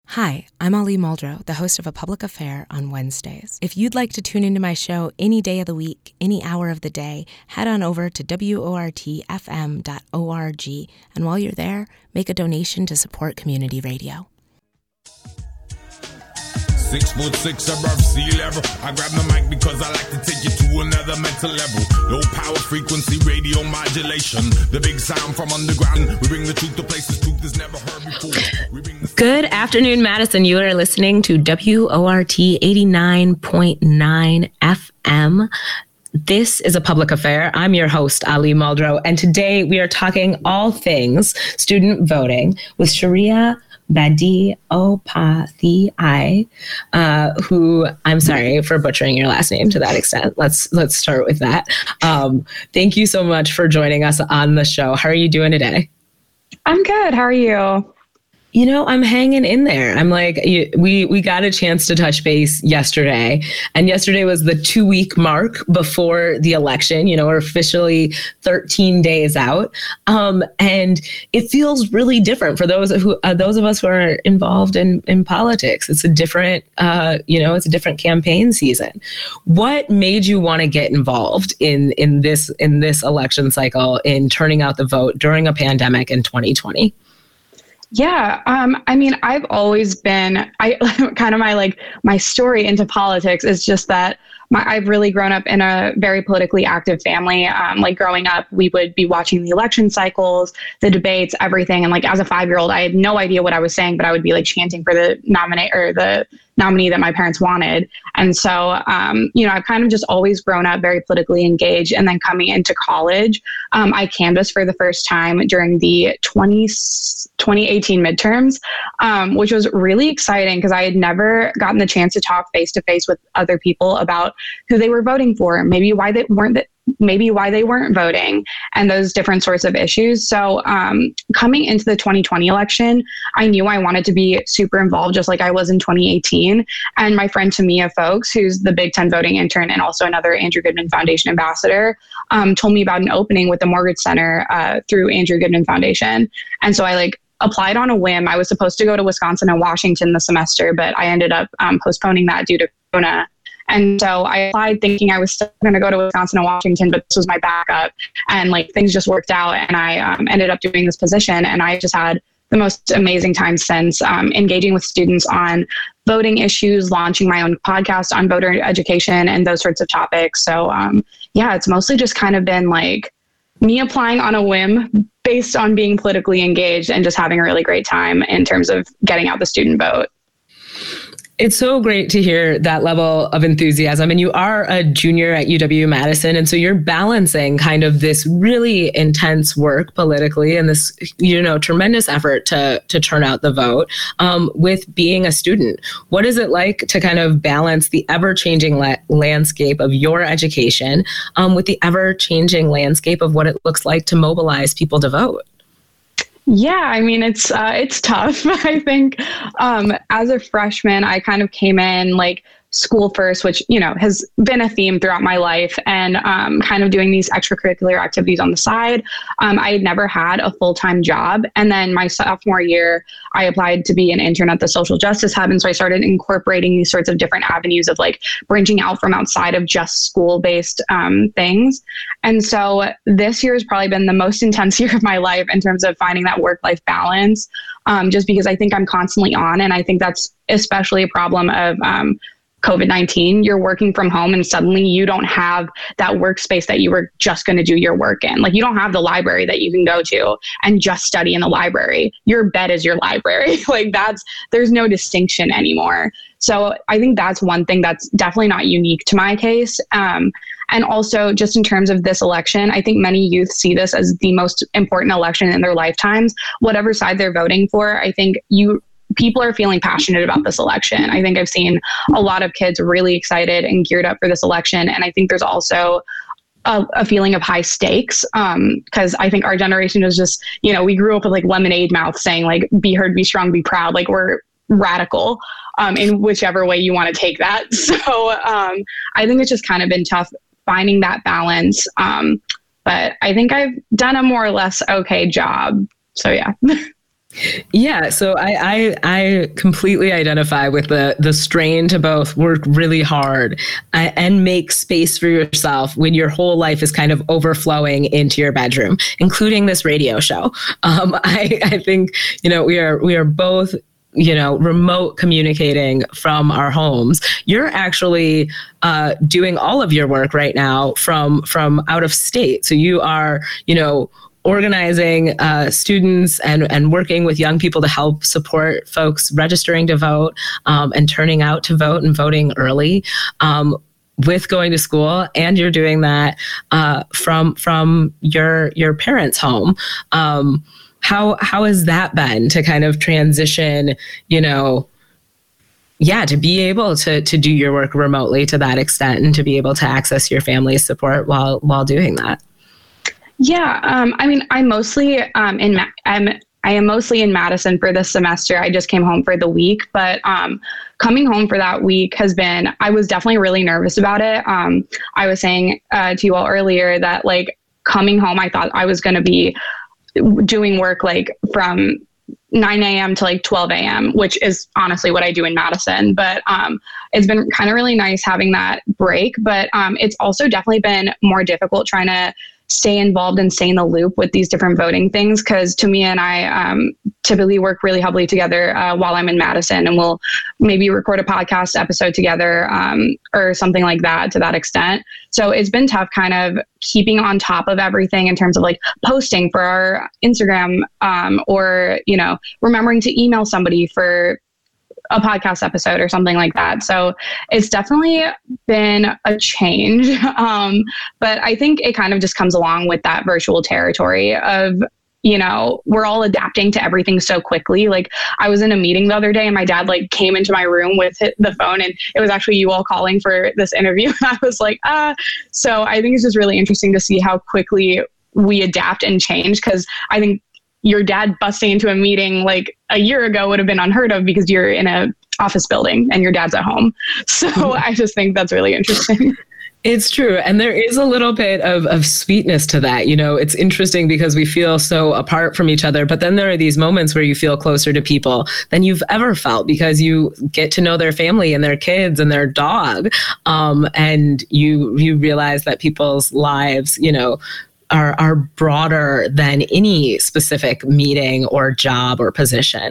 Hi, I'm Ali Muldrow, the host of A Public Affair on Wednesdays. If you'd like to tune into my show any day of the week, any hour of the day, head on over to wortfm.org, and while you're there, make a donation to support community radio. 6'6" above sea level. I grab the mic because I like to take you to another mental level. Low power frequency radio modulation. The big sound from underground. We bring the truth to places truth is never heard before. Good afternoon, Madison. You are listening to WORT 89.9 FM. This is A Public Affair. I'm your host, Ali Muldrow, and today we are talking all things student voting with Sharia Badiopathy, who, I'm sorry for butchering your last name to that extent. Let's start with that. Thank you so much for joining us on the show. How are you doing today? I'm good. How are you? You know, I'm hanging in there. I'm like, we got a chance to touch base yesterday, and yesterday was the 2-week mark before the election. You know, we're officially 13 days out, and it feels really different for those of us who are involved in politics. It's a different, it's a different campaign season. What made you want to get involved in this election cycle, in turning out the vote during a pandemic in 2020? Yeah. I mean, I've always been, my story into politics is just that I've really grown up in a very politically active family. Growing up, we would be watching the election cycles, the debates, everything. And as a 5-year-old, I had no idea what I was saying, but I would be chanting for the nominee that my parents wanted. And so, I've kind of just always grown up very politically engaged. And then coming into college, I canvassed for the first time during the 2018 midterms, which was really exciting because I had never gotten the chance to talk face to face with other people about who they were voting for, maybe why they weren't voting, and those different sorts of issues. So coming into the 2020 election, I knew I wanted to be super involved, just like I was in 2018. And my friend Tamia Folks, who's the Big Ten voting intern and also another Andrew Goodman Foundation ambassador, told me about an opening with the Mortgage Center through Andrew Goodman Foundation. And so I applied on a whim. I was supposed to go to Wisconsin and Washington this semester, but I ended up postponing that due to Corona. And so I applied thinking I was still going to go to Wisconsin and Washington, but this was my backup. And things just worked out, and I ended up doing this position. And I just had the most amazing time since, engaging with students on voting issues, launching my own podcast on voter education and those sorts of topics. So it's mostly just kind of been me applying on a whim based on being politically engaged and just having a really great time in terms of getting out the student vote. It's so great to hear that level of enthusiasm. And you are a junior at UW-Madison. And so you're balancing kind of this really intense work politically and this, tremendous effort to turn out the vote with being a student. What is it like to kind of balance the ever-changing landscape of your education with the ever-changing landscape of what it looks like to mobilize people to vote? Yeah, I mean, it's tough. I think as a freshman, I kind of came in school first, which, has been a theme throughout my life, and kind of doing these extracurricular activities on the side. I had never had a full-time job. And then my sophomore year, I applied to be an intern at the Social Justice Hub. And so I started incorporating these sorts of different avenues of branching out from outside of just school-based things. And so this year has probably been the most intense year of my life in terms of finding that work-life balance, just because I think I'm constantly on. And I think that's especially a problem of COVID-19. You're working from home and suddenly you don't have that workspace that you were just going to do your work in. You don't have the library that you can go to and just study in the library. Your bed is your library. There's no distinction anymore. So I think that's one thing that's definitely not unique to my case. And also just in terms of this election, I think many youth see this as the most important election in their lifetimes. Whatever side they're voting for, I think people are feeling passionate about this election. I think I've seen a lot of kids really excited and geared up for this election. And I think there's also a feeling of high stakes, because I think our generation is just, we grew up with lemonade mouth saying be heard, be strong, be proud. We're radical in whichever way you want to take that. So I think it's just kind of been tough finding that balance. But I think I've done a more or less okay job. So yeah. Yeah, so I completely identify with the strain to both work really hard and make space for yourself when your whole life is kind of overflowing into your bedroom, including this radio show. I think, we are both, remote communicating from our homes. You're actually doing all of your work right now from out of state. So you are, organizing students and working with young people to help support folks registering to vote and turning out to vote and voting early with going to school. And you're doing that from your parents' home. How has that been to kind of transition, to be able to do your work remotely to that extent and to be able to access your family's support while doing that? Yeah, I'm mostly I am mostly in Madison for this semester. I just came home for the week, but coming home for that week I was definitely really nervous about it. I was saying to you all earlier that coming home, I thought I was going to be doing work from 9 a.m. to 12 a.m., which is honestly what I do in Madison. But it's been kind of really nice having that break. But it's also definitely been more difficult trying to stay involved and stay in the loop with these different voting things. Because Tumi and I typically work really heavily together while I'm in Madison, and we'll maybe record a podcast episode together or something like that to that extent. So it's been tough kind of keeping on top of everything in terms of posting for our Instagram or, remembering to email somebody for a podcast episode or something like that. So it's definitely been a change. But I think it kind of just comes along with that virtual territory of, we're all adapting to everything so quickly. I was in a meeting the other day and my dad came into my room with the phone, and it was actually you all calling for this interview. And I was so I think it's just really interesting to see how quickly we adapt and change. Cause I think your dad busting into a meeting a year ago would have been unheard of because you're in a office building and your dad's at home. So I just think that's really interesting. It's true. And there is a little bit of sweetness to that. It's interesting because we feel so apart from each other, but then there are these moments where you feel closer to people than you've ever felt because you get to know their family and their kids and their dog. And you realize that people's lives, are broader than any specific meeting or job or position.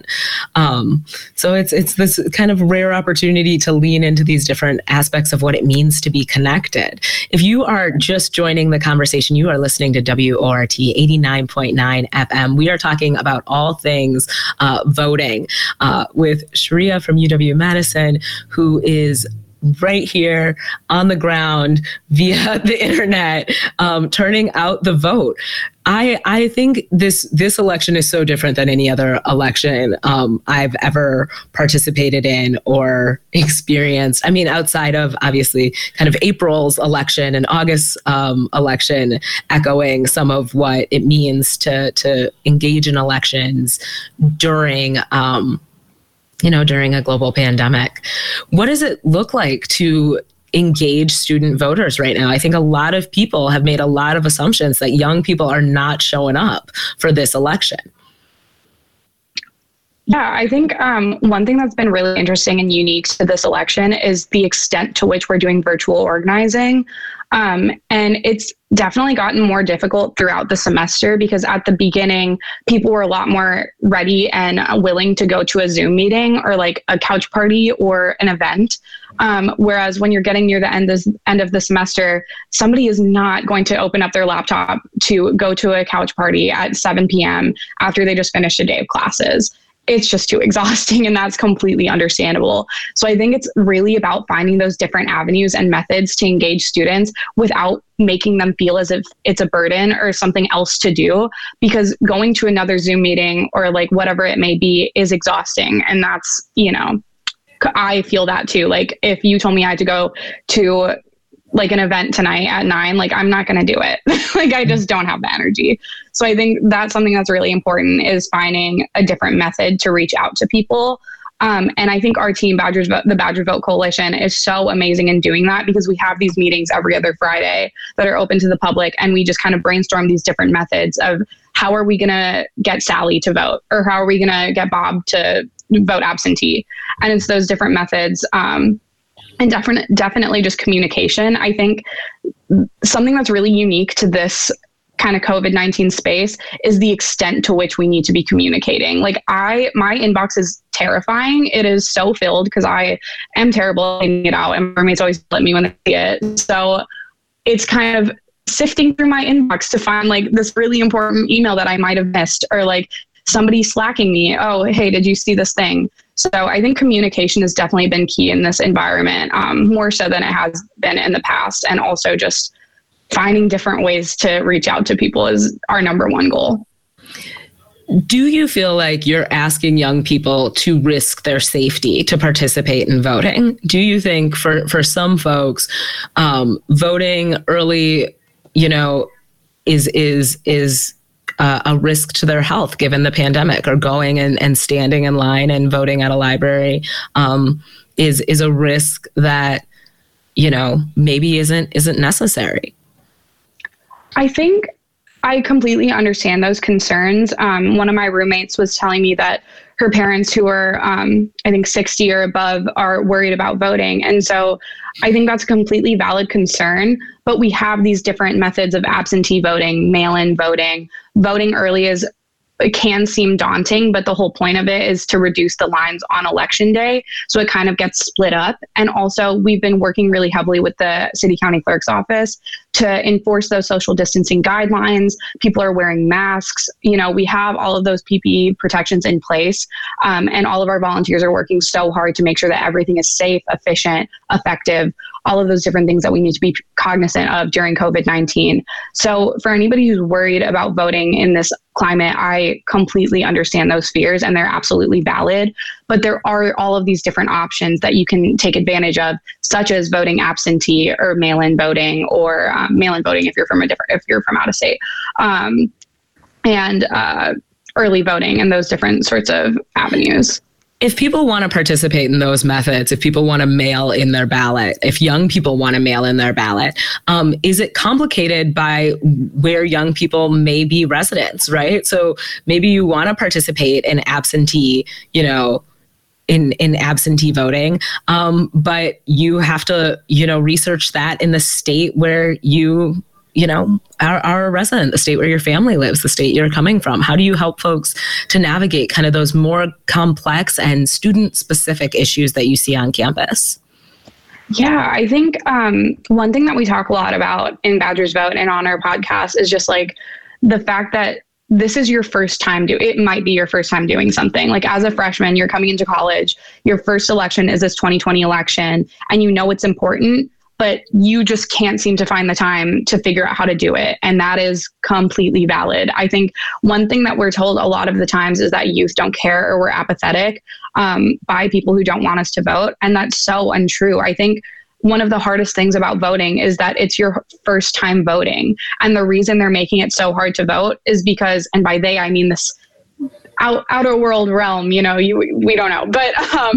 So it's this kind of rare opportunity to lean into these different aspects of what it means to be connected. If you are just joining the conversation, you are listening to WORT 89.9 FM. We are talking about all things voting with Sharia from UW-Madison, who is right here on the ground via the internet, turning out the vote. I think this election is so different than any other election I've ever participated in or experienced. I mean, outside of obviously kind of April's election and August's election, echoing some of what it means to engage in elections during during a global pandemic. What does it look like to engage student voters right now? I think a lot of people have made a lot of assumptions that young people are not showing up for this election. Yeah, I think one thing that's been really interesting and unique to this election is the extent to which we're doing virtual organizing. And it's definitely gotten more difficult throughout the semester because at the beginning, people were a lot more ready and willing to go to a Zoom meeting or a couch party or an event. Whereas when you're getting near the end of the semester, somebody is not going to open up their laptop to go to a couch party at 7 p.m. after they just finished a day of classes. It's just too exhausting, and that's completely understandable. So I think it's really about finding those different avenues and methods to engage students without making them feel as if it's a burden or something else to do, because going to another Zoom meeting or whatever it may be is exhausting. And that's, I feel that too. If you told me I had to go to an event tonight at 9, I'm not going to do it. I just don't have the energy. So I think that's something that's really important, is finding a different method to reach out to people. And I think our team, the Badger Vote Coalition, is so amazing in doing that, because we have these meetings every other Friday that are open to the public. And we just kind of brainstorm these different methods of how are we going to get Sally to vote, or how are we going to get Bob to vote absentee? And it's those different methods. And definitely just communication. I think something that's really unique to this kind of COVID-19 space is the extent to which we need to be communicating. Like my inbox is terrifying. It is so filled because I am terrible at getting it out, and my roommates always let me when they see it. So it's kind of sifting through my inbox to find like this really important email that I might have missed, or like somebody slacking me, oh, hey, did you see this thing? So I think communication has definitely been key in this environment, more so than it has been in the past. And also just finding different ways to reach out to people is our number one goal. Do you feel like you're asking young people to risk their safety to participate in voting? Do you think for some folks, voting early, is a risk to their health given the pandemic, or going and standing in line and voting at a library is a risk that, maybe isn't necessary? I think I completely understand those concerns. One of my roommates was telling me that her parents, who are, I think 60 or above, are worried about voting. And so I think that's a completely valid concern, but we have these different methods of absentee voting, mail-in voting. Voting early it can seem daunting, but the whole point of it is to reduce the lines on election day. So it kind of gets split up. And also we've been working really heavily with the city county clerk's office to enforce those social distancing guidelines. People are wearing masks. We have all of those PPE protections in place. And all of our volunteers are working so hard to make sure that everything is safe, efficient, effective, all of those different things that we need to be cognizant of during COVID-19. So for anybody who's worried about voting in this climate, I completely understand those fears, and they're absolutely valid. But there are all of these different options that you can take advantage of, such as voting absentee or mail-in voting, or mail-in voting if you're from out of state, and early voting, and those different sorts of avenues. If people want to participate in those methods, if people want to mail in their ballot, if young people want to mail in their ballot, is it complicated by where young people may be residents, right? So maybe you want to participate in absentee, in absentee voting, but you have to, research that in the state where you are a resident, the state where your family lives, the state you're coming from. How do you help folks to navigate kind of those more complex and student-specific issues that you see on campus? Yeah, I think one thing that we talk a lot about in Badgers Vote and on our podcast is just like the fact that this is your first time it might be your first time doing something. Like as a freshman, you're coming into college, your first election is this 2020 election, and it's important, but you just can't seem to find the time to figure out how to do it. And that is completely valid. I think one thing that we're told a lot of the times is that youth don't care, or we're apathetic by people who don't want us to vote. And that's so untrue. I think one of the hardest things about voting is that it's your first time voting. And the reason they're making it so hard to vote is because, and by they, I mean this outer world realm, we don't know, but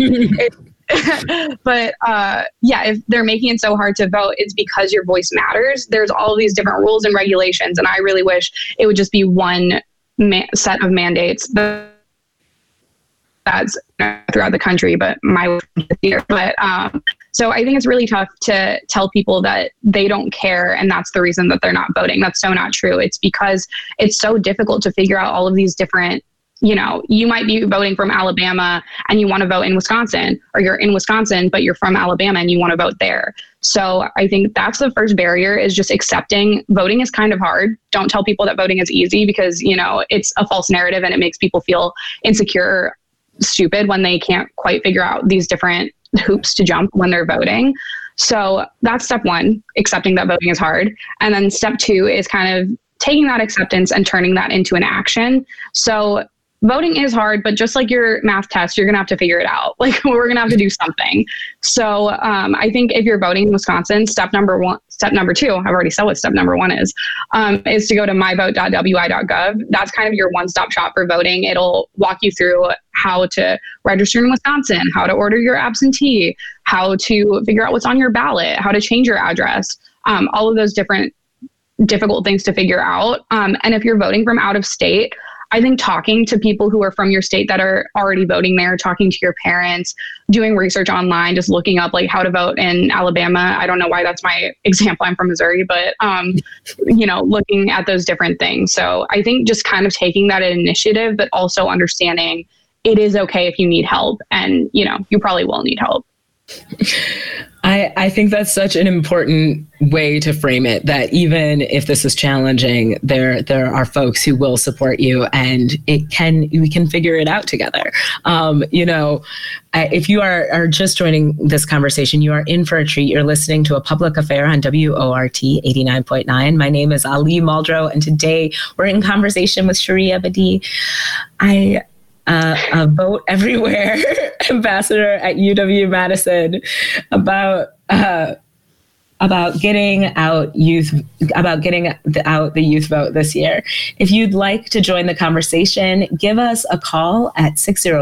but if they're making it so hard to vote, it's because your voice matters. There's all these different rules and regulations, and I really wish it would just be one set of mandates that's throughout the country, but so I think it's really tough to tell people that they don't care and that's the reason that they're not voting. That's so not true. It's because it's so difficult to figure out all of these different, you might be voting from Alabama and you want to vote in Wisconsin, or you're in Wisconsin, but you're from Alabama and you want to vote there. So I think that's the first barrier, is just accepting voting is kind of hard. Don't tell people that voting is easy, because, it's a false narrative and it makes people feel insecure or stupid when they can't quite figure out these different hoops to jump when they're voting. So that's step one, accepting that voting is hard. And then step two is kind of taking that acceptance and turning that into an action. So voting is hard, but just like your math test, you're going to have to figure it out. Like, we're going to have to do something. So I think if you're voting in Wisconsin, step number two, I've already said what step number one is to go to myvote.wi.gov. That's kind of your one-stop shop for voting. It'll walk you through how to register in Wisconsin, how to order your absentee, how to figure out what's on your ballot, how to change your address, all of those different difficult things to figure out. And if you're voting from out of state, I think talking to people who are from your state that are already voting there, talking to your parents, doing research online, just looking up like how to vote in Alabama. I don't know why that's my example. I'm from Missouri, but, looking at those different things. So I think just kind of taking that initiative, but also understanding it is okay if you need help, and, you probably will need help. I think that's such an important way to frame it, that even if this is challenging, there are folks who will support you, and we can figure it out together. If you are just joining this conversation, you are in for a treat. You're listening to A Public Affair on WORT 89.9. My name is Ali Muldrow, and today we're in conversation with Shari Ebadi. A Vote Everywhere ambassador at UW-Madison, about getting out the youth vote this year. If you'd like to join the conversation, give us a call at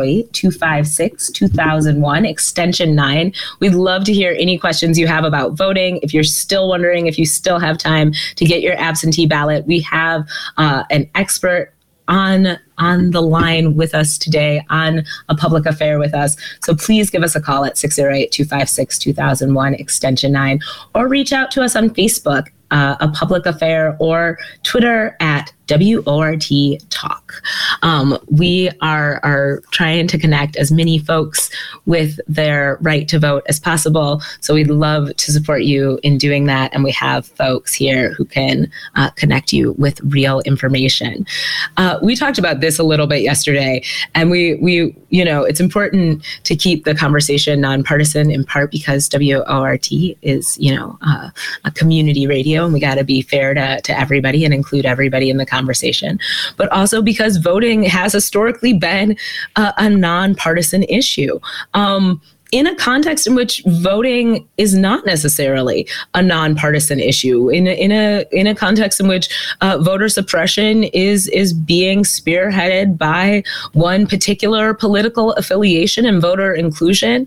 608-256-2001, extension 9. We'd love to hear any questions you have about voting. If you're still wondering if you still have time to get your absentee ballot, we have an expert on the line with us today, on A Public Affair with us. So please give us a call at 608-256-2001, extension 9, or reach out to us on Facebook, A Public Affair, or Twitter at WORT Talk. We are trying to connect as many folks with their right to vote as possible. So we'd love to support you in doing that. And we have folks here who can connect you with real information. We talked about this a little bit yesterday, and we it's important to keep the conversation nonpartisan, in part because WORT is, a community radio, and we got to be fair to everybody and include everybody in the conversation, but also because voting has historically been a nonpartisan issue. In a context in which voting is not necessarily a nonpartisan issue, in a context in which voter suppression is being spearheaded by one particular political affiliation and voter inclusion,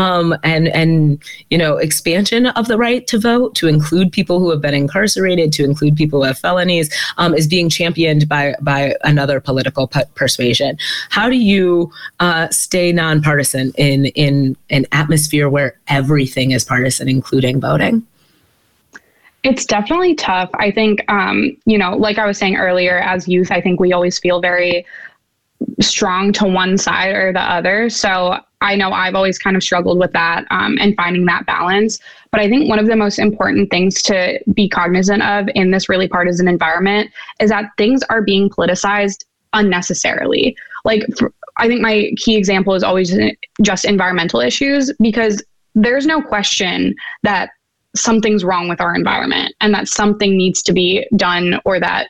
and expansion of the right to vote to include people who have been incarcerated, to include people who have felonies, is being championed by another political persuasion. How do you stay nonpartisan in an atmosphere where everything is partisan, including voting? It's definitely tough. I think, like I was saying earlier, as youth, I think we always feel very strong to one side or the other. So I know I've always kind of struggled with that and finding that balance. But I think one of the most important things to be cognizant of in this really partisan environment is that things are being politicized unnecessarily. I think my key example is always just environmental issues, because there's no question that something's wrong with our environment and that something needs to be done, or that,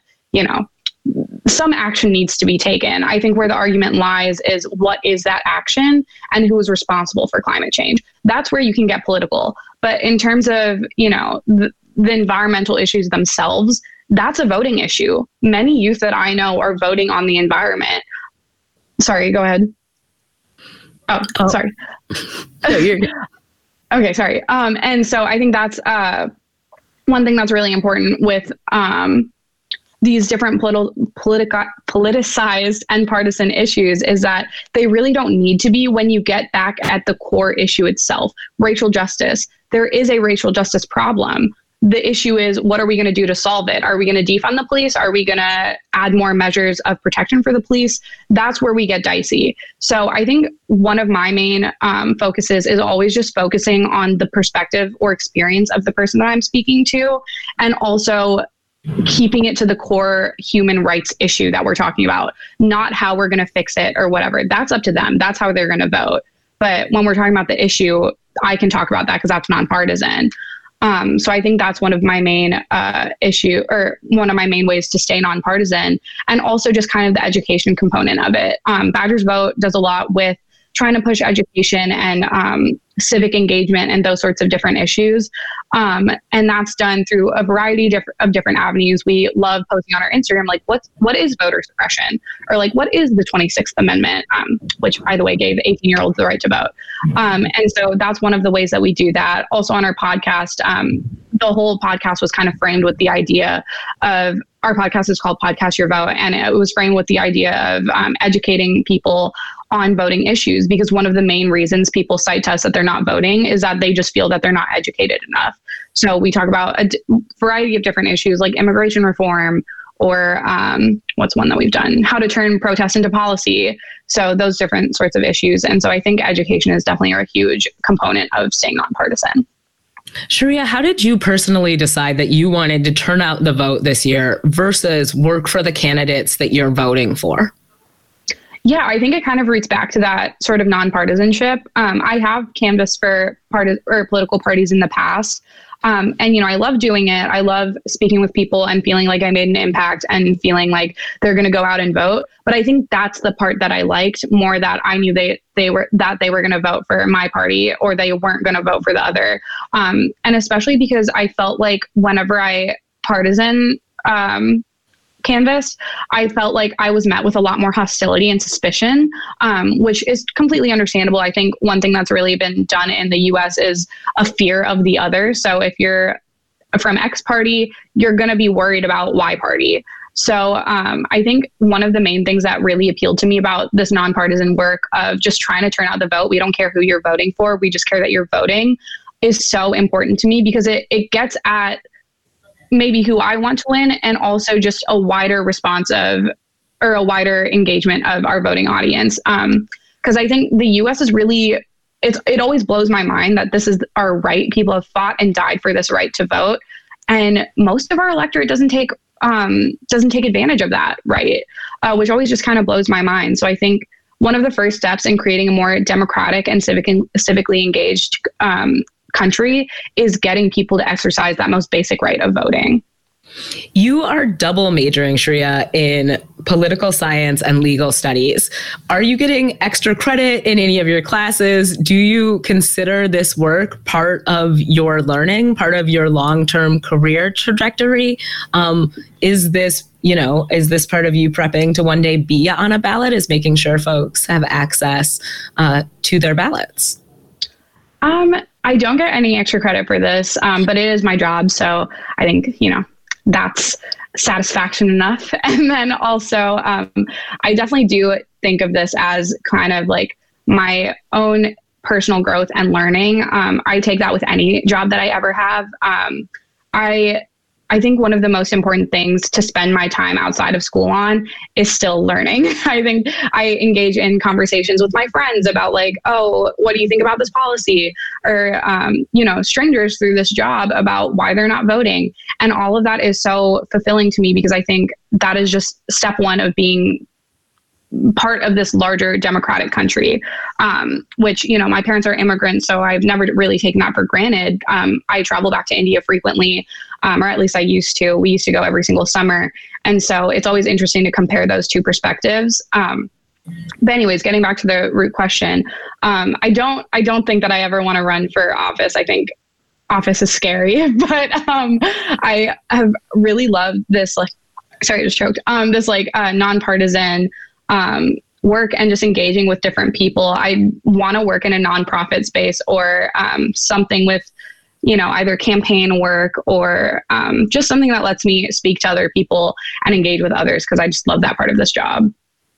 some action needs to be taken. I think where the argument lies is, what is that action and who is responsible for climate change? That's where you can get political. But in terms of, the environmental issues themselves, that's a voting issue. Many youth that I know are voting on the environment. Sorry, go ahead. Oh. Sorry. No, you're good. Okay, sorry. And so I think that's one thing that's really important with these different politicized and partisan issues, is that they really don't need to be when you get back at the core issue itself. Racial justice. There is a racial justice problem. The issue is, what are we going to do to solve it? Are we going to defund the police? Are we going to add more measures of protection for the police? That's where we get dicey. So I think one of my main focuses is always just focusing on the perspective or experience of the person that I'm speaking to, and also keeping it to the core human rights issue that we're talking about, not how we're going to fix it or whatever. That's up to them. That's how they're going to vote. But when we're talking about the issue, I can talk about that because that's nonpartisan. So I think that's one of my main one of my main ways to stay nonpartisan, and also just kind of the education component of it. Badgers Vote does a lot with trying to push education and civic engagement and those sorts of different issues. And that's done through a variety of different avenues. We love posting on our Instagram, like what is voter suppression, or like what is the 26th Amendment, which by the way gave 18-year-olds the right to vote. And so that's one of the ways that we do that. Also on our podcast, the whole podcast was kind of framed with the idea of, our podcast is called Podcast Your Vote, and it was framed with the idea of educating people on voting issues, because one of the main reasons people cite to us that they're not voting is that they just feel that they're not educated enough. So we talk about a variety of different issues like immigration reform, or what's one that we've done? How to turn protest into policy. So those different sorts of issues. And so I think education is definitely a huge component of staying nonpartisan. Sharia, how did you personally decide that you wanted to turn out the vote this year versus work for the candidates that you're voting for? Yeah, I think it kind of roots back to that sort of nonpartisanship. I have canvassed for political parties in the past. And, I love doing it. I love speaking with people and feeling like I made an impact and feeling like they're going to go out and vote. But I think that's the part that I liked more, that I knew they were going to vote for my party, or they weren't going to vote for the other. And especially because I felt like whenever I partisan canvassed, I felt like I was met with a lot more hostility and suspicion, which is completely understandable. I think one thing that's really been done in the US is a fear of the other. So if you're from X party, you're going to be worried about Y party. So I think one of the main things that really appealed to me about this nonpartisan work of just trying to turn out the vote, we don't care who you're voting for, we just care that you're voting, is so important to me, because it gets at maybe who I want to win, and also just a wider response of, or a wider engagement of our voting audience. Because I think the US is really, it always blows my mind that this is our right. People have fought and died for this right to vote. And most of our electorate doesn't take advantage of that right, which always just kind of blows my mind. So I think one of the first steps in creating a more democratic and civically engaged country is getting people to exercise that most basic right of voting. You are double majoring, Sharia, in political science and legal studies. Are you getting extra credit in any of your classes? Do you consider this work part of your learning, part of your long-term career trajectory? Is this part of you prepping to one day be on a ballot? Is making sure folks have access to their ballots? I don't get any extra credit for this, but it is my job. So I think, that's satisfaction enough. And then also, I definitely do think of this as kind of like my own personal growth and learning. I take that with any job that I ever have. I think one of the most important things to spend my time outside of school on is still learning. I think I engage in conversations with my friends about like, oh, what do you think about this policy? Or, strangers through this job about why they're not voting. And all of that is so fulfilling to me, because I think that is just step one of being part of this larger democratic country, which, my parents are immigrants, so I've never really taken that for granted. I travel back to India frequently, or at least I used to. We used to go every single summer. And so it's always interesting to compare those two perspectives. But anyways, getting back to the root question, I don't think that I ever want to run for office. I think office is scary, but I have really loved this, nonpartisan work and just engaging with different people. I want to work in a nonprofit space or something with, either campaign work or just something that lets me speak to other people and engage with others, because I just love that part of this job.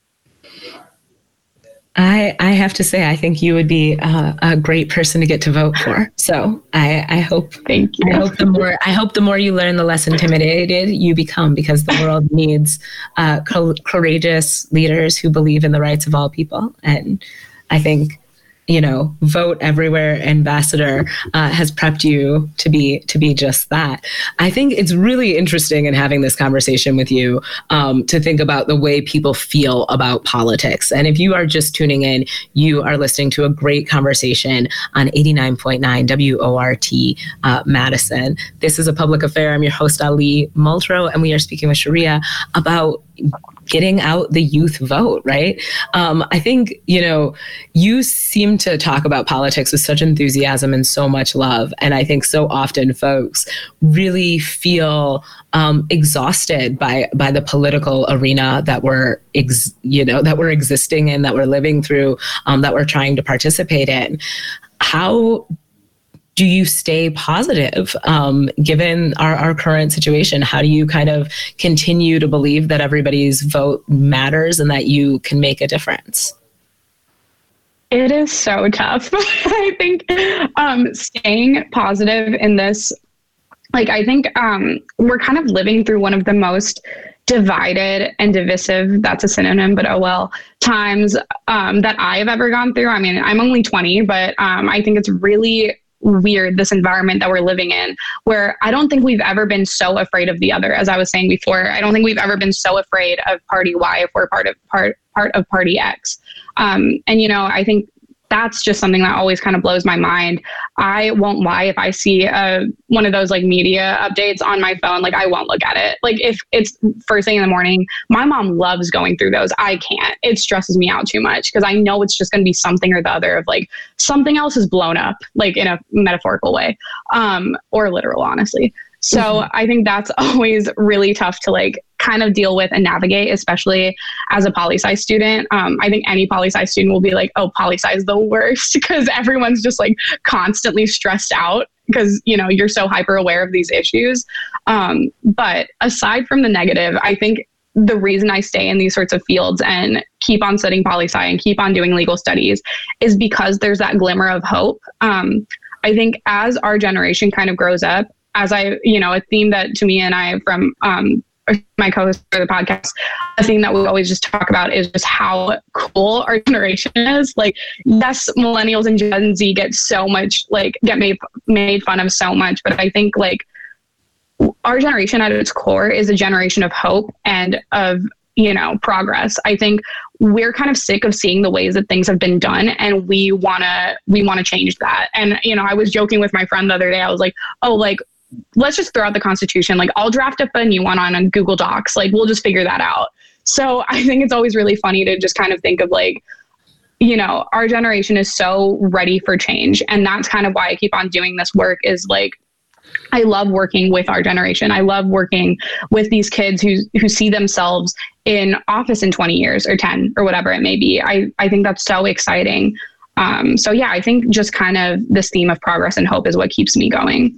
I have to say, I think you would be a great person to get to vote for. So I hope. Thank you. I hope the more you learn, the less intimidated you become, because the world needs courageous leaders who believe in the rights of all people. And I think, Vote Everywhere Ambassador has prepped you to be just that. I think it's really interesting in having this conversation with you to think about the way people feel about politics. And if you are just tuning in, you are listening to a great conversation on 89.9 WORT Madison. This is A Public Affair. I'm your host, Ali Muldrow, and we are speaking with Sharia about getting out the youth vote, right? I think, you seem to talk about politics with such enthusiasm and so much love. And I think so often folks really feel exhausted by the political arena that we're existing in, that we're living through, that we're trying to participate in. How do you stay positive given our current situation? How do you kind of continue to believe that everybody's vote matters and that you can make a difference? It is so tough. I think staying positive in this, I think we're kind of living through one of the most divided and divisive, that's a synonym, but oh well, times that I have ever gone through. I mean, I'm only 20, but I think it's really weird, this environment that we're living in, where I don't think we've ever been so afraid of the other. As I was saying before, I don't think we've ever been so afraid of party Y if we're part of party X. And I think that's just something that always kind of blows my mind. I won't lie, if I see one of those media updates on my phone, I won't look at it. If it's first thing in the morning, my mom loves going through those. I can't. It stresses me out too much because I know it's just going to be something or the other of something else is blown up, in a metaphorical way, or literal, honestly. So I think that's always really tough to kind of deal with and navigate, especially as a poli-sci student. I think any poli-sci student will be oh, poli-sci is the worst because everyone's just constantly stressed out because, you're so hyper aware of these issues. But aside from the negative, I think the reason I stay in these sorts of fields and keep on studying poli-sci and keep on doing legal studies is because there's that glimmer of hope. I think as our generation kind of grows up, as a theme that to me and I from my co-host for the podcast, a thing that we always just talk about is just how cool our generation is. Yes, millennials and Gen Z get so much, get made fun of so much, but I think our generation at its core is a generation of hope and of, progress. I think we're kind of sick of seeing the ways that things have been done, and we want to change that. And, I was joking with my friend the other day. I was let's just throw out the Constitution. I'll draft up a new one on Google Docs. We'll just figure that out. So I think it's always really funny to just kind of think of our generation is so ready for change. And that's kind of why I keep on doing this work is I love working with our generation. I love working with these kids who see themselves in office in 20 years or 10 or whatever it may be. I think that's so exciting. So yeah, I think just kind of this theme of progress and hope is what keeps me going.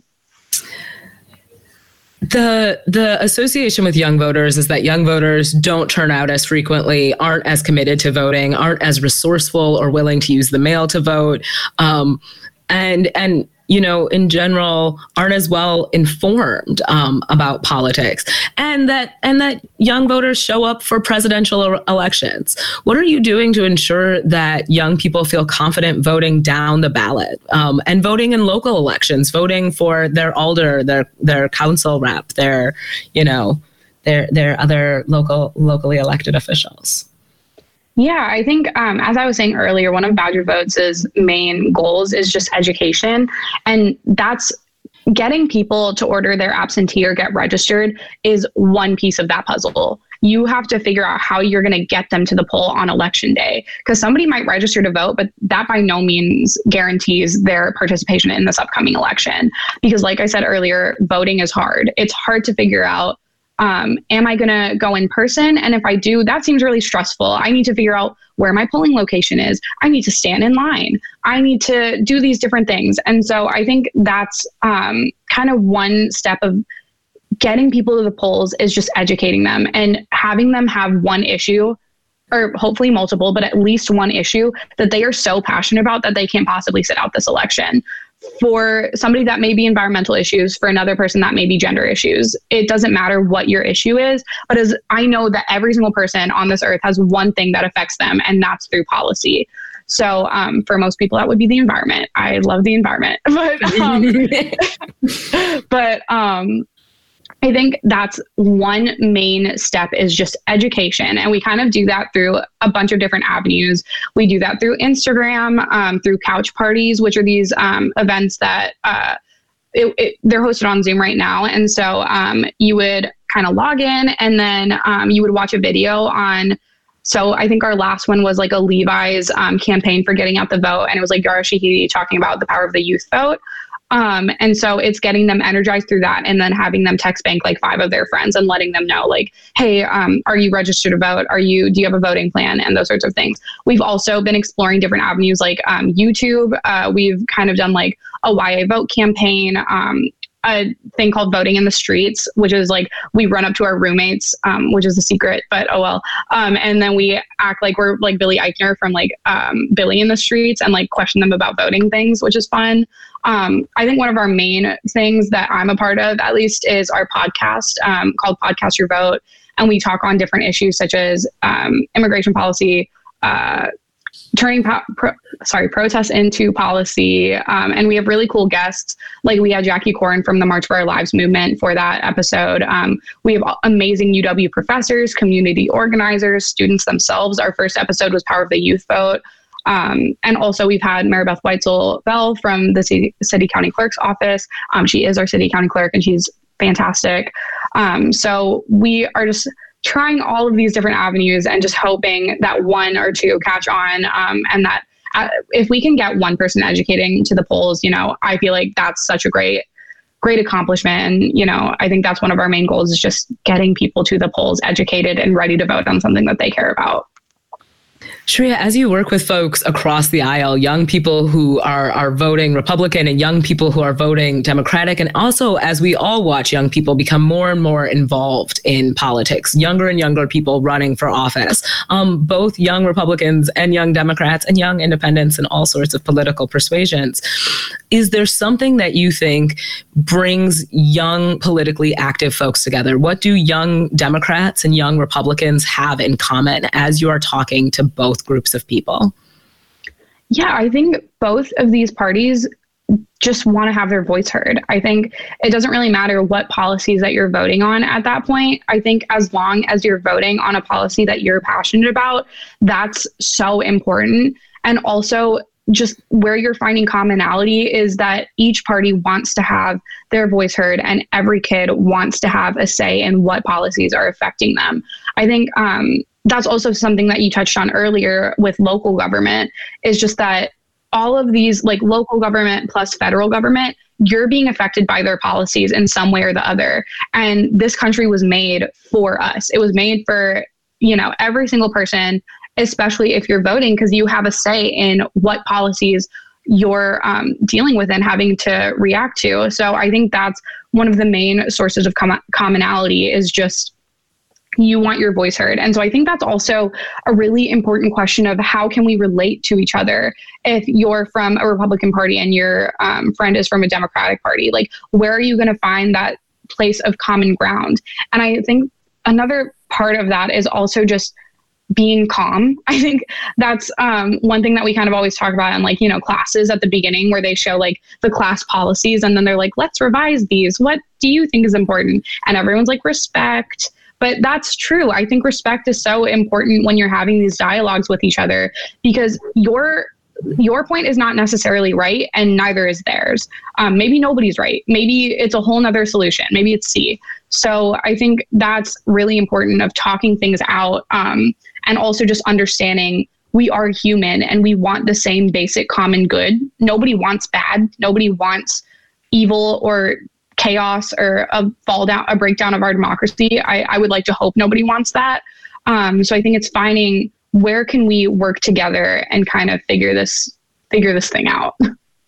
The association with young voters is that young voters don't turn out as frequently, aren't as committed to voting, aren't as resourceful or willing to use the mail to vote, and in general, aren't as well informed about politics, and that young voters show up for presidential elections. What are you doing to ensure that young people feel confident voting down the ballot and voting in local elections, voting for their alder, their council rep, their other locally elected officials? Yeah, I think as I was saying earlier, one of Badger Votes' main goals is just education. And that's getting people to order their absentee or get registered is one piece of that puzzle. You have to figure out how you're going to get them to the poll on election day, because somebody might register to vote, but that by no means guarantees their participation in this upcoming election. Because like I said earlier, voting is hard. It's hard to figure out, am I going to go in person? And if I do, that seems really stressful. I need to figure out where my polling location is. I need to stand in line. I need to do these different things. And so I think that's kind of one step of getting people to the polls is just educating them and having them have one issue, or hopefully multiple, but at least one issue that they are so passionate about that they can't possibly sit out this election. For somebody that may be environmental issues, for another person that may be gender issues. It doesn't matter what your issue is, but as I know that every single person on this earth has one thing that affects them, and that's through policy. So for most people, that would be the environment. I love the environment, but I think that's one main step is just education. And we kind of do that through a bunch of different avenues. We do that through Instagram, through couch parties, which are these events that they're hosted on Zoom right now. And so you would kind of log in, and then you would watch a video on. So I think our last one was like a Levi's campaign for getting out the vote, and it was like Yara Shahidi talking about the power of the youth vote. And so it's getting them energized through that, and then having them text bank like 5 of their friends and letting them know like, hey, are you registered to vote? Do you have a voting plan? And those sorts of things. We've also been exploring different avenues like YouTube. We've kind of done like a YA vote campaign, a thing called Voting in the Streets, which is like we run up to our roommates, which is a secret, but oh well. And then we act like we're like Billy Eichner from like Billy in the Streets and like question them about voting things, which is fun. I think one of our main things that I'm a part of, at least, is our podcast called Podcast Your Vote. And we talk on different issues such as immigration policy, turning protests into policy. And we have really cool guests. Like we had Jackie Corin from the March for Our Lives movement for that episode. We have amazing UW professors, community organizers, students themselves. Our first episode was Power of the Youth Vote. And also we've had Maribeth Weitzel-Bell from the City County Clerk's office. She is our City County Clerk, and she's fantastic. So we are just trying all of these different avenues and just hoping that 1 or 2 catch on, and that if we can get one person educating to the polls, I feel like that's such a great accomplishment. And, I think that's one of our main goals, is just getting people to the polls educated and ready to vote on something that they care about. Shreya, as you work with folks across the aisle, young people who are voting Republican and young people who are voting Democratic, and also as we all watch young people become more and more involved in politics, younger and younger people running for office, both young Republicans and young Democrats and young independents and all sorts of political persuasions. Is there something that you think brings young politically active folks together? What do young Democrats and young Republicans have in common as you are talking to both groups of people? Yeah, I think both of these parties just want to have their voice heard. I think it doesn't really matter what policies that you're voting on at that point. I think as long as you're voting on a policy that you're passionate about, that's so important. And also just where you're finding commonality is that each party wants to have their voice heard, and every kid wants to have a say in what policies are affecting them. I think that's also something that you touched on earlier with local government, is just that all of these, like local government plus federal government, you're being affected by their policies in some way or the other. And this country was made for us. It was made for, every single person, especially if you're voting, because you have a say in what policies you're dealing with and having to react to. So I think that's one of the main sources of commonality, is just you want your voice heard. And so I think that's also a really important question of how can we relate to each other if you're from a Republican Party and your friend is from a Democratic Party. Like, where are you going to find that place of common ground? And I think another part of that is also just being calm. I think that's one thing that we kind of always talk about in classes at the beginning, where they show like the class policies and then they're like, let's revise these. What do you think is important? And everyone's like, respect. But that's true. I think respect is so important when you're having these dialogues with each other, because your point is not necessarily right, and neither is theirs. Maybe nobody's right. Maybe it's a whole nother solution. Maybe it's C. So I think that's really important, of talking things out, and also just understanding we are human and we want the same basic common good. Nobody wants bad. Nobody wants evil or chaos or a breakdown of our democracy. I would like to hope nobody wants that. So I think it's finding where can we work together and kind of figure this thing out.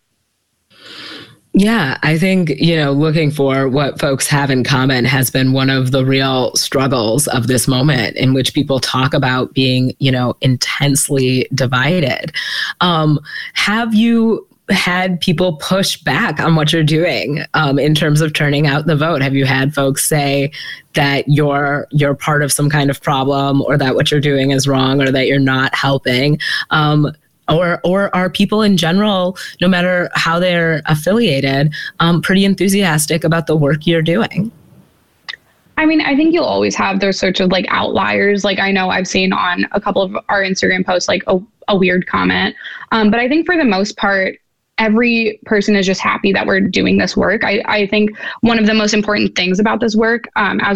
Yeah, I think, looking for what folks have in common has been one of the real struggles of this moment, in which people talk about being, intensely divided. Have you had people push back on what you're doing in terms of turning out the vote? Have you had folks say that you're part of some kind of problem, or that what you're doing is wrong, or that you're not helping? Or are people in general, no matter how they're affiliated, pretty enthusiastic about the work you're doing? I mean, I think you'll always have those sorts of like outliers. Like, I know I've seen on a couple of our Instagram posts like a weird comment. But I think for the most part, every person is just happy that we're doing this work. I think one of the most important things about this work, as we've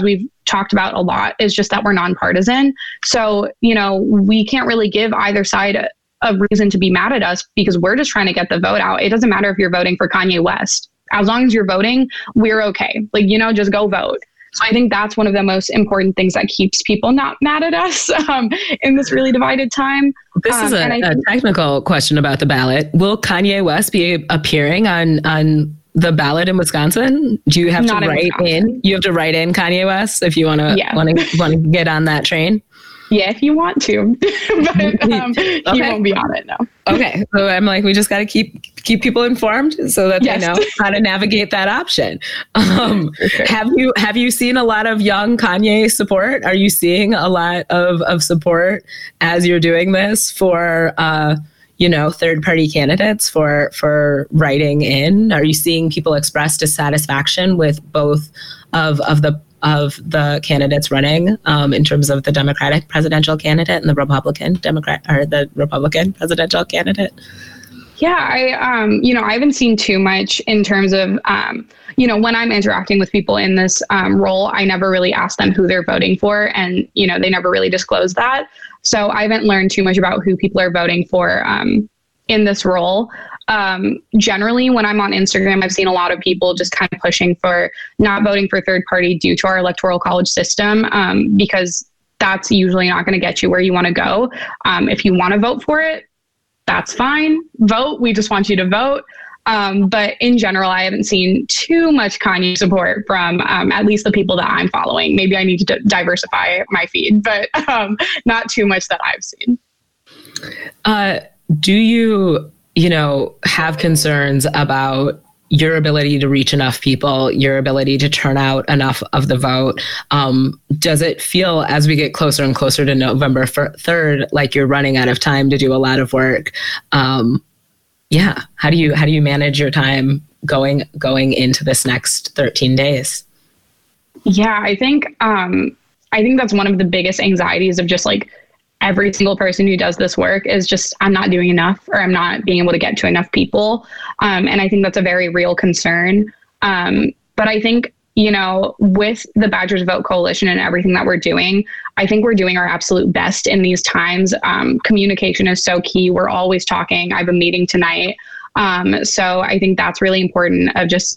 talked about a lot is just that we're nonpartisan. So, we can't really give either side a reason to be mad at us because we're just trying to get the vote out. It doesn't matter if you're voting for Kanye West. As long as you're voting, we're okay. Just go vote. So I think that's one of the most important things that keeps people not mad at us in this really divided time. This is a technical question about the ballot. Will Kanye West be appearing on the ballot in Wisconsin? Do you have to write in? You have to write in Kanye West if you want to get on that train? Yeah, if you want to, but he won't be on it. No. Okay, so I'm like, we just got to keep people informed so that they know how to navigate that option. Sure. Have you seen a lot of young Kanye support? Are you seeing a lot of support as you're doing this for third party candidates for writing in? Are you seeing people express dissatisfaction with both of the candidates running in terms of the Democratic presidential candidate and the Republican presidential candidate? Yeah, I haven't seen too much in terms of, when I'm interacting with people in this role, I never really ask them who they're voting for. And, they never really disclose that. So I haven't learned too much about who people are voting for in this role. Generally, when I'm on Instagram, I've seen a lot of people just kind of pushing for not voting for third party due to our electoral college system, because that's usually not going to get you where you want to go. If you want to vote for it, that's fine. Vote. We just want you to vote. But in general, I haven't seen too much Kanye support from at least the people that I'm following. Maybe I need to diversify my feed, but not too much that I've seen. Do you have concerns about your ability to reach enough people, your ability to turn out enough of the vote? Does it feel, as we get closer and closer to November 3rd, like you're running out of time to do a lot of work? How do you manage your time going into this next 13 days? Yeah, I think that's one of the biggest anxieties of just like every single person who does this work is just, I'm not doing enough, or I'm not being able to get to enough people. And I think that's a very real concern. But I think, with the Badgers Vote Coalition and everything that we're doing, I think we're doing our absolute best in these times. Communication is so key. We're always talking. I have a meeting tonight. So I think that's really important of just,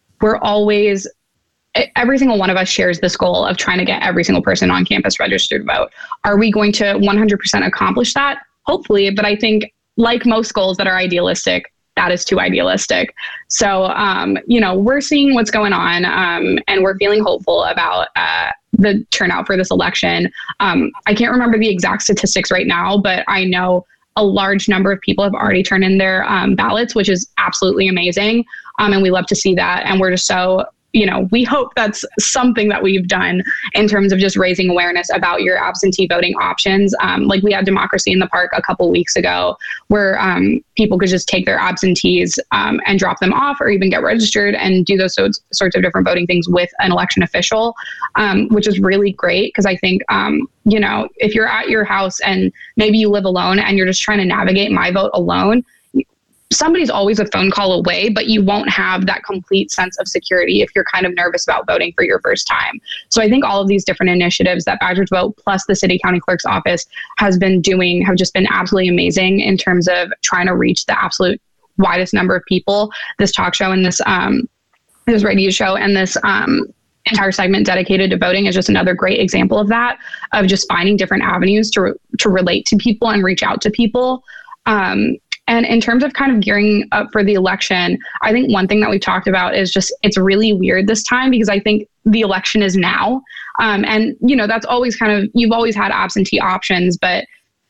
every single one of us shares this goal of trying to get every single person on campus registered to vote. Are we going to 100% accomplish that? Hopefully, but I think like most goals that are idealistic, that is too idealistic. So, we're seeing what's going on, and we're feeling hopeful about the turnout for this election. I can't remember the exact statistics right now, but I know a large number of people have already turned in their ballots, which is absolutely amazing. And we love to see that. And we're just so we hope that's something that we've done in terms of just raising awareness about your absentee voting options. Like we had Democracy in the Park a couple weeks ago where people could just take their absentees and drop them off or even get registered and do those sorts of different voting things with an election official, which is really great because I think, if you're at your house and maybe you live alone and you're just trying to navigate My Vote alone, somebody's always a phone call away, but you won't have that complete sense of security if you're kind of nervous about voting for your first time. So I think all of these different initiatives that Badgers Vote plus the City County Clerk's Office has been doing have just been absolutely amazing in terms of trying to reach the absolute widest number of people. This talk show and this radio show and this entire segment dedicated to voting is just another great example of that, of just finding different avenues to relate to people and reach out to people. And in terms of kind of gearing up for the election, I think one thing that we've talked about is just, it's really weird this time because I think the election is now. And, that's always you've always had absentee options, but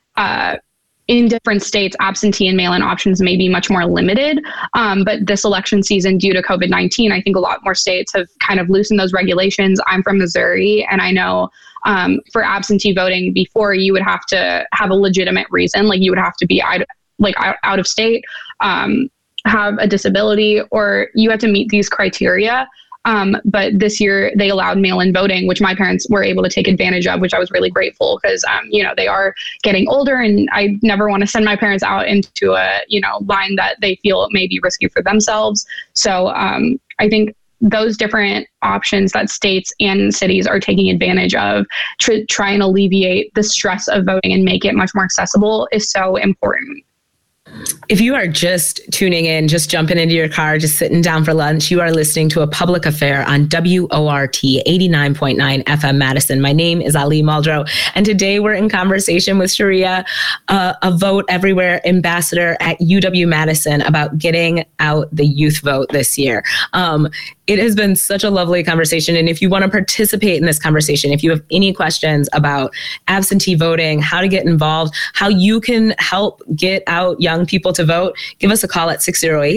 in different states, absentee and mail-in options may be much more limited. But this election season, due to COVID-19, I think a lot more states have kind of loosened those regulations. I'm from Missouri, and I know for absentee voting, before you would have to have a legitimate reason, like you would have to be out of state, have a disability, or you had to meet these criteria. But this year they allowed mail-in voting, which my parents were able to take advantage of, which I was really grateful because, they are getting older and I never want to send my parents out into a, line that they feel may be risky for themselves. So I think those different options that states and cities are taking advantage of to try and alleviate the stress of voting and make it much more accessible is so important. If you are just tuning in, just jumping into your car, just sitting down for lunch, you are listening to A Public Affair on WORT 89.9 FM Madison. My name is Ali Muldrow, and today we're in conversation with Sharia, a Vote Everywhere ambassador at UW-Madison, about getting out the youth vote this year. It has been such a lovely conversation. And if you want to participate in this conversation, if you have any questions about absentee voting, how to get involved, how you can help get out young people to vote, give us a call at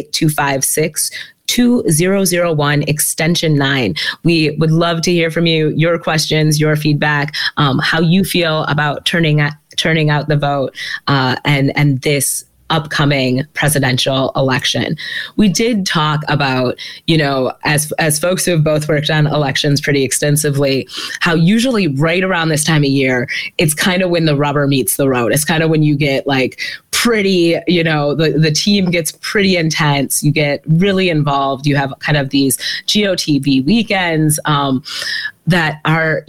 608-256-2001 extension 9. We would love to hear from you, your questions, your feedback, how you feel about turning out the vote, and this upcoming presidential election. We did talk about, as folks who have both worked on elections pretty extensively, how usually right around this time of year, it's kind of when the rubber meets the road. It's kind of when you get like pretty, the team gets pretty intense. You get really involved. You have kind of these GOTV weekends that are,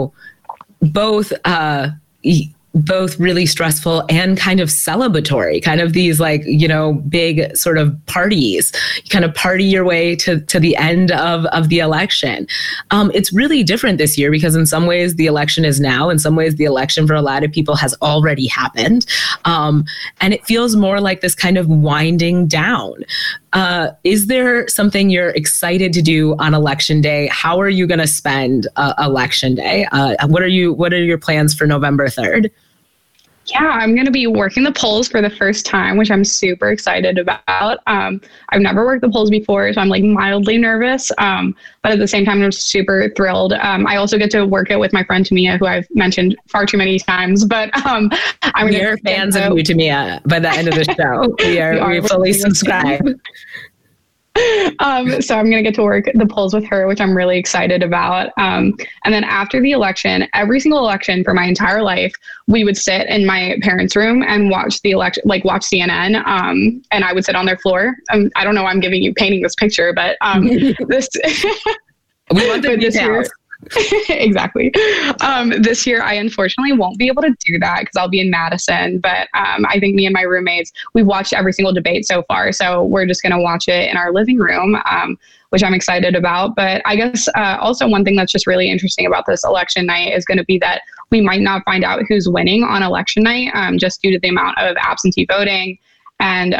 both really stressful and kind of celebratory, kind of these big sort of parties. You kind of party your way to the end of the election. It's really different this year because in some ways the election is now, in some ways the election for a lot of people has already happened. And it feels more like this kind of winding down. Is there something you're excited to do on election day? How are you going to spend election day? What are your plans for November 3rd? Yeah, I'm going to be working the polls for the first time, which I'm super excited about. I've never worked the polls before, so I'm like mildly nervous. But at the same time, I'm super thrilled. I also get to work it with my friend Tamia, who I've mentioned far too many times. But we're fans of you, Tamia. By the end of the show, we fully subscribe. So I'm going to get to work the polls with her, which I'm really excited about. And then after the election, every single election for my entire life, we would sit in my parents' room and watch the election, watch CNN. And I would sit on their floor. I don't know why I'm painting this picture, but this. We want the details. Exactly. This year, I unfortunately won't be able to do that because I'll be in Madison. But I think me and my roommates, we've watched every single debate so far. So we're just going to watch it in our living room, which I'm excited about. But I guess also one thing that's just really interesting about this election night is going to be that we might not find out who's winning on election night just due to the amount of absentee voting and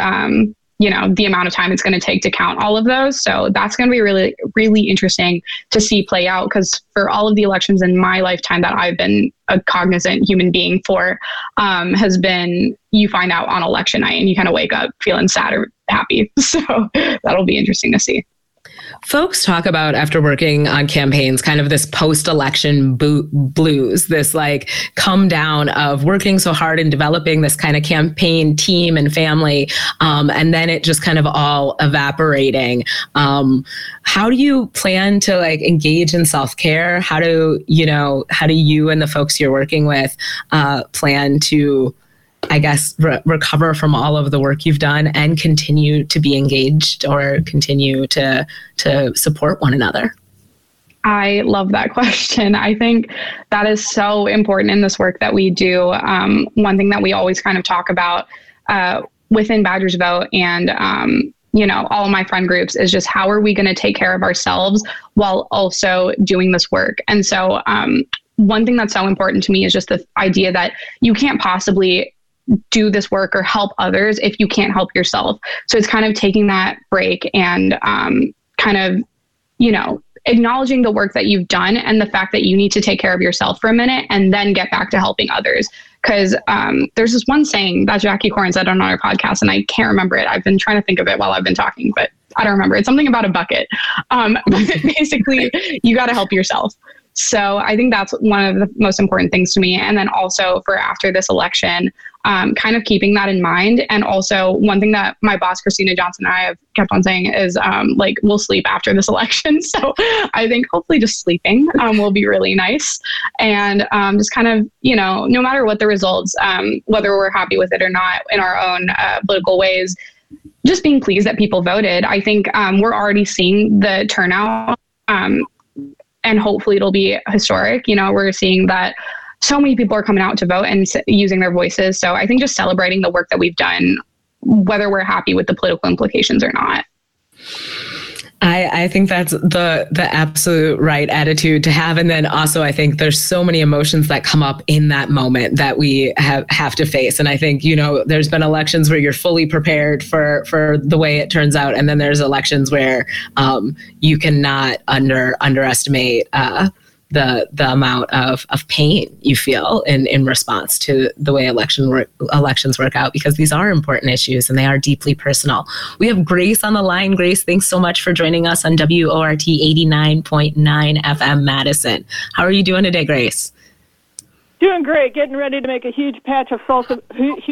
the amount of time it's going to take to count all of those. So that's going to be really, really interesting to see play out, because for all of the elections in my lifetime that I've been a cognizant human being for, has been, you find out on election night and you kind of wake up feeling sad or happy. So that'll be interesting to see. Folks talk about, after working on campaigns, kind of this post-election blues, this come down of working so hard and developing this kind of campaign team and family, and then it just kind of all evaporating. How do you plan to engage in self-care? How do you and the folks you're working with plan to, I guess, recover from all of the work you've done and continue to be engaged or continue to support one another? I love that question. I think that is so important in this work that we do. One thing that we always kind of talk about within Badgers Vote and all of my friend groups is just how are we going to take care of ourselves while also doing this work? And so one thing that's so important to me is just the idea that you can't possibly do this work or help others if you can't help yourself. So it's kind of taking that break and kind of, acknowledging the work that you've done and the fact that you need to take care of yourself for a minute and then get back to helping others. Because there's this one saying that Jackie Corn said on our podcast, and I can't remember it. I've been trying to think of it while I've been talking, but I don't remember. It's something about a bucket. Basically, you got to help yourself. So I think that's one of the most important things to me. And then also for after this election, kind of keeping that in mind. And also one thing that my boss, Christina Johnson, and I have kept on saying is we'll sleep after this election. So I think hopefully just sleeping will be really nice. And just kind of, no matter what the results, whether we're happy with it or not in our own political ways, just being pleased that people voted. I think we're already seeing the turnout, and hopefully it'll be historic. You know, we're seeing that so many people are coming out to vote and using their voices. So I think just celebrating the work that we've done, whether we're happy with the political implications or not. I think that's the absolute right attitude to have. And then also, I think there's so many emotions that come up in that moment that we have to face. And I think, you know, there's been elections where you're fully prepared for the way it turns out. And then there's elections where you cannot underestimate the amount of pain you feel in response to the way elections work out, because these are important issues and they are deeply personal. We have Grace on the line. Grace, thanks so much for joining us on WORT 89.9 FM Madison. How are you doing today, Grace? Doing great. Getting ready to make a huge batch of salsa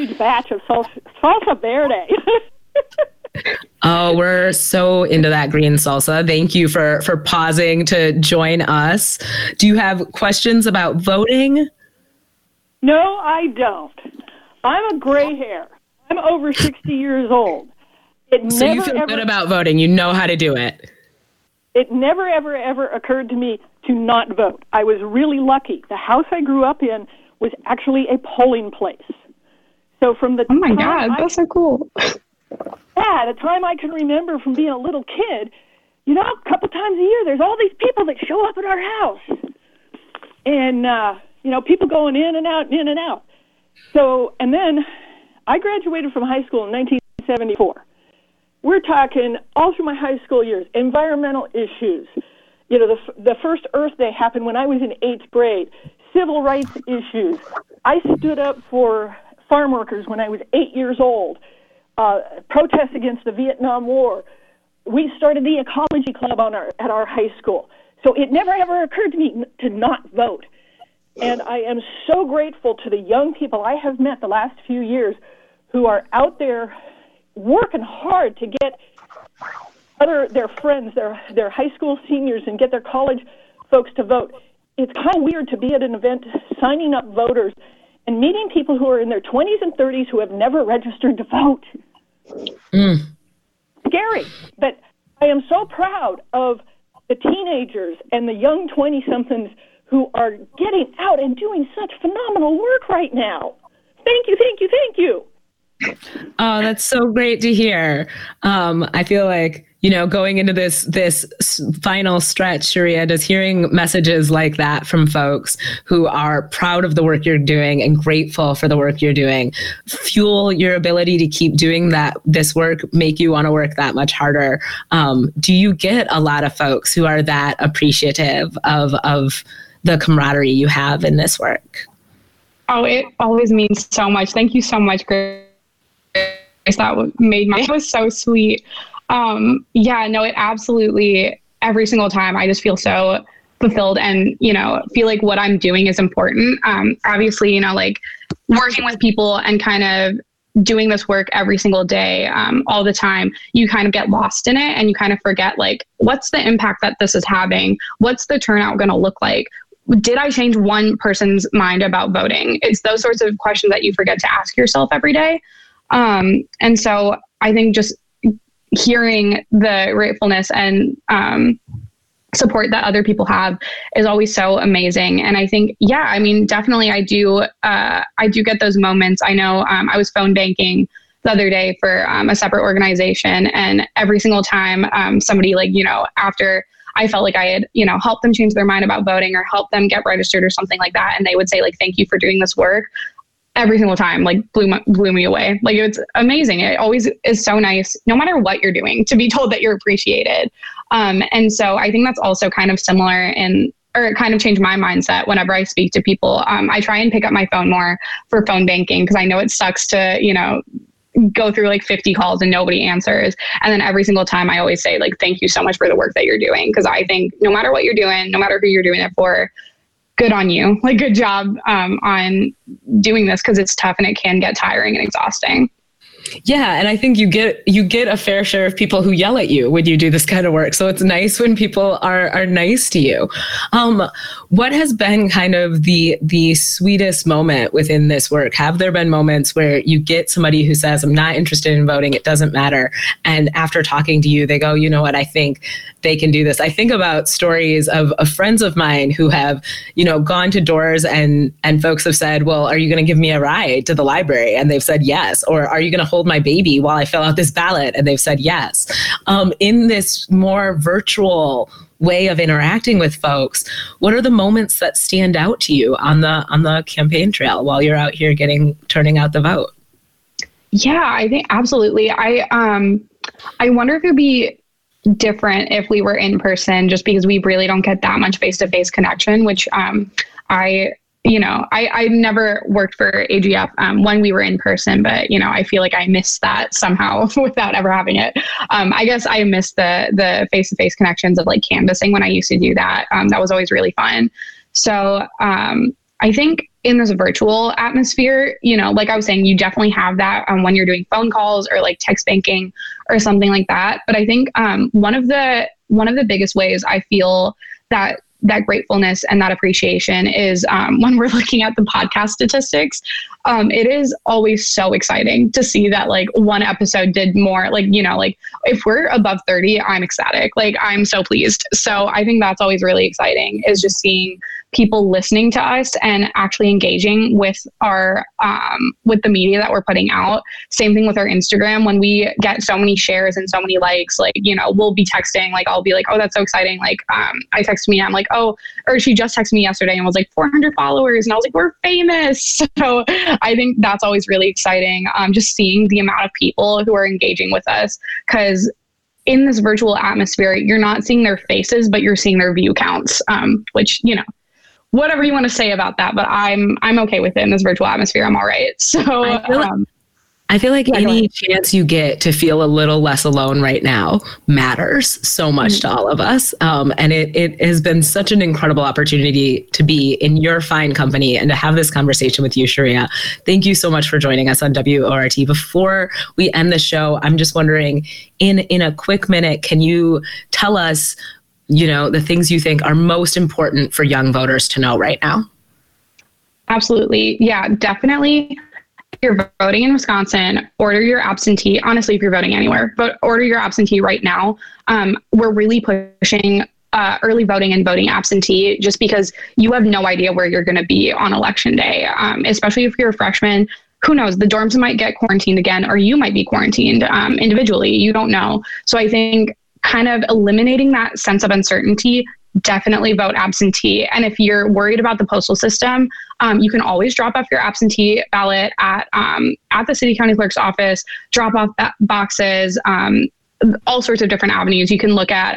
verde. Oh, we're so into that green salsa. Thank you for pausing to join us. Do you have questions about voting? No, I don't. I'm a gray hair. I'm over 60 years old. So you feel good about voting. You know how to do it. It never, ever occurred to me to not vote. I was really lucky. The house I grew up in was actually a polling place. So from the Oh my God, that's so cool. Yeah, the time I can remember from being a little kid, you know, a couple times a year, there's all these people that show up at our house. And, you know, people going in and out, in and out. So, and then I graduated from high school in 1974. We're talking all through my high school years, environmental issues. You know, the first Earth Day happened when I was in 8th grade. Civil rights issues. I stood up for farm workers when I was 8 years old. Protests against the Vietnam War. We started the ecology club at our high school. So it never, ever occurred to me to not vote. And I am so grateful to the young people I have met the last few years who are out there working hard to get their friends, their high school seniors, and get their college folks to vote. It's kind of weird to be at an event signing up voters and meeting people who are in their 20s and 30s who have never registered to vote. Scary, but I am so proud of the teenagers and the young 20-somethings who are getting out and doing such phenomenal work right now. Thank you, thank you, thank you. Oh, that's so great to hear. I feel like, you know, going into this final stretch, Sharia, does hearing messages like that from folks who are proud of the work you're doing and grateful for the work you're doing fuel your ability to keep doing this work, make you want to work that much harder? Do you get a lot of folks who are that appreciative of the camaraderie you have in this work? Oh, it always means so much. Thank you so much, Grace. That it was so sweet. Yeah, no, it absolutely, every single time I just feel so fulfilled and, you know, feel like what I'm doing is important. Obviously, you know, like working with people and kind of doing this work every single day, all the time, you kind of get lost in it and you kind of forget, like, what's the impact that this is having? What's the turnout going to look like? Did I change one person's mind about voting? It's those sorts of questions that you forget to ask yourself every day. And so I think just hearing the gratefulness and support that other people have is always so amazing. And I think, yeah, I mean, definitely I do get those moments. I know I was phone banking the other day for a separate organization, and every single time somebody, like, you know, after I felt like I had, you know, helped them change their mind about voting or helped them get registered or something like that, and they would say, like, thank you for doing this work. Every single time, like, blew me away. Like, it's amazing. It always is so nice, no matter what you're doing, to be told that you're appreciated. And so I think that's also kind of similar or it kind of changed my mindset whenever I speak to people. I try and pick up my phone more for phone banking because I know it sucks to, you know, go through like 50 calls and nobody answers. And then every single time I always say, like, thank you so much for the work that you're doing. Because I think no matter what you're doing, no matter who you're doing it for, good on you. Like, good job on doing this, because it's tough and it can get tiring and exhausting. Yeah. And I think you get a fair share of people who yell at you when you do this kind of work. So it's nice when people are nice to you. What has been kind of the sweetest moment within this work? Have there been moments where you get somebody who says, I'm not interested in voting, it doesn't matter, and after talking to you, they go, you know what, I think they can do this? I think about stories of friends of mine who have, gone to doors and folks have said, well, are you going to give me a ride to the library? And they've said yes. Or are you going to hold my baby while I fill out this ballot? And they've said yes. In this more virtual way of interacting with folks, what are the moments that stand out to you on the campaign trail while you're out here turning out the vote? Yeah, I think absolutely. I wonder if it would be different if we were in person, just because we really don't get that much face-to-face connection, which I never worked for AGF when we were in person, but I feel like I missed that somehow without ever having it. I guess I missed the face-to-face connections of like canvassing when I used to do that. That was always really fun. So I think in this virtual atmosphere, like I was saying, you definitely have that when you're doing phone calls or like text banking or something like that. But I think one of the biggest ways I feel that gratefulness and that appreciation is when we're looking at the podcast statistics. It is always so exciting to see that like one episode did more, like if we're above 30, I'm ecstatic. Like I'm so pleased. So I think that's always really exciting, is just seeing people listening to us and actually engaging with our with the media that we're putting out. Same thing with our Instagram. When we get so many shares and so many likes, like, we'll be texting, like I'll be like, oh, that's so exciting. Like I text me, I'm like, oh, or she just texted me yesterday and was like 400 followers. And I was like, we're famous. So I think that's always really exciting. Just seeing the amount of people who are engaging with us, because in this virtual atmosphere, you're not seeing their faces, but you're seeing their view counts, which, whatever you want to say about that, but I'm okay with it in this virtual atmosphere. I'm all right. So I feel like any chance you get to feel a little less alone right now matters so much to all of us. And it has been such an incredible opportunity to be in your fine company and to have this conversation with you, Sharia. Thank you so much for joining us on WORT. Before we end the show, I'm just wondering, in a quick minute, can you tell us, the things you think are most important for young voters to know right now? Absolutely. Yeah, definitely. If you're voting in Wisconsin, order your absentee. Honestly, if you're voting anywhere, but order your absentee right now. We're really pushing early voting and voting absentee, just because you have no idea where you're going to be on election day, especially if you're a freshman. Who knows? The dorms might get quarantined again, or you might be quarantined individually. You don't know. So I think kind of eliminating that sense of uncertainty, definitely vote absentee. And if you're worried about the postal system, you can always drop off your absentee ballot at the city county clerk's office, drop off boxes, all sorts of different avenues. You can look at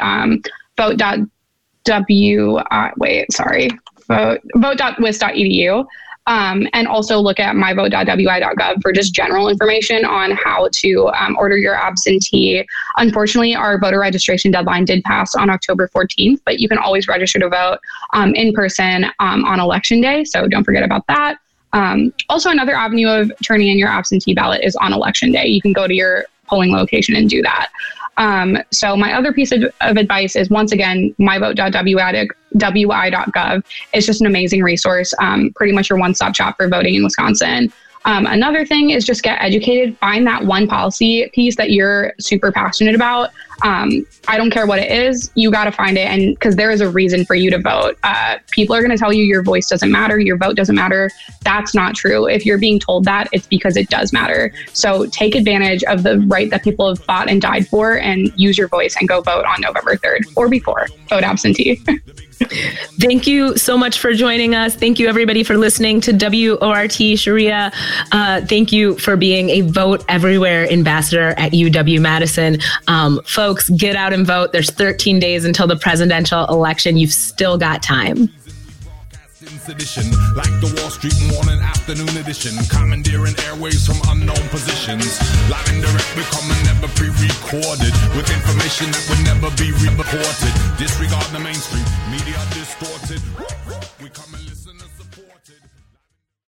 vote.wis.edu. And also look at myvote.wi.gov for just general information on how to order your absentee. Unfortunately, our voter registration deadline did pass on October 14th, but you can always register to vote in person on election day. So don't forget about that. Also, another avenue of turning in your absentee ballot is on election day. You can go to your polling location and do that. So my other piece of advice is, once again, myvote.wi.gov is just an amazing resource. Pretty much your one-stop shop for voting in Wisconsin. Another thing is just get educated. Find that one policy piece that you're super passionate about. I don't care what it is. You got to find it. And because there is a reason for you to vote. People are going to tell you your voice doesn't matter. Your vote doesn't matter. That's not true. If you're being told that, it's because it does matter. So take advantage of the right that people have fought and died for, and use your voice and go vote on November 3rd or before. Vote absentee. Thank you so much for joining us. Thank you, everybody, for listening to WORT. Sharia, thank you for being a Vote Everywhere ambassador at UW-Madison. Folks, get out and vote. There's 13 days until the presidential election. You've still got time. Sedition, like the Wall Street morning afternoon edition, commandeering airwaves from unknown positions, live and direct, becoming never pre-recorded, with information that would never be reported. Disregard the mainstream media distorted. We come and listen to